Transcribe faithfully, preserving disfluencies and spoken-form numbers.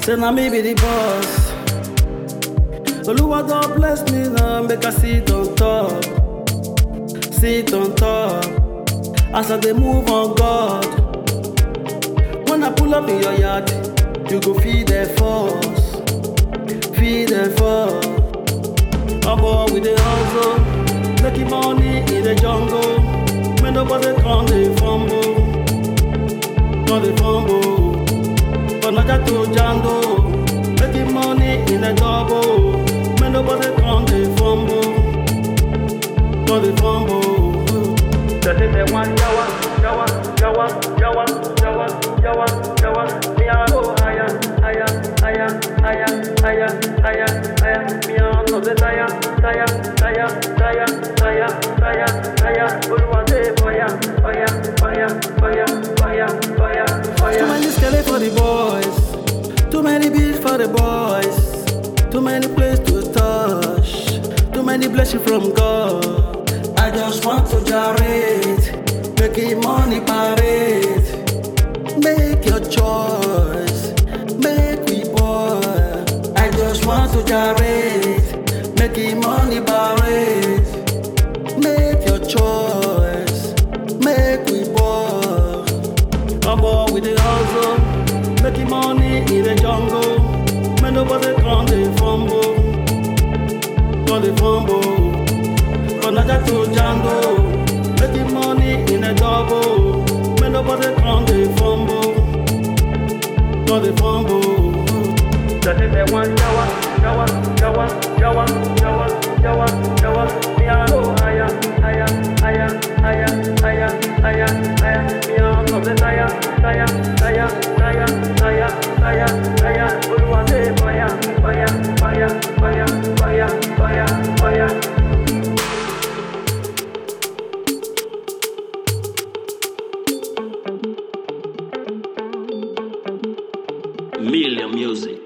Say na me be the boss. Oluwa don bless me now, make I sit on top, sit on top. As I dey move on God. When I pull up in your yard, you go feel the force, feel the force. Omo, we dey hustle, making money in the jungle. When nobody come dey fumble, come dey fumble. But Naija to Jando, making money in the double. When nobody come dey fumble, come dey fumble. They say they want yawa, yawa, yawa, yawa, yawa, yawa, yawa. Me I go higher, higher, higher, higher, higher, higher, higher. Me I know the tire, tire, tire, tire, tire, tire, tire. Oluwa say fire, fire, fire, fire, fire, fire, fire. Too many skelly for the boys, too many beats for the boys, too many places to touch, too many blessings from God. I just want to gyrate, making money parade. Make your choice, make we boy. I just want to gyrate, making money parade. Make your choice, make we boy. Come on with the hustle, making money in the jungle. When nobody come dey fumble, come dey fumble. From Naija to Jando, making money in a double. When nobody come dey fumble, come dey fumble. They say they want yawa, yawa, yawa, yawa, yawa, yawa, yawa. Me I go higher, higher, higher, higher, higher, higher, higher. Me I know the tire, tire, tire, tire, tire, tire, tire. Oluwa say fire, fire, fire, fire, fire, fire, fire. Million Music.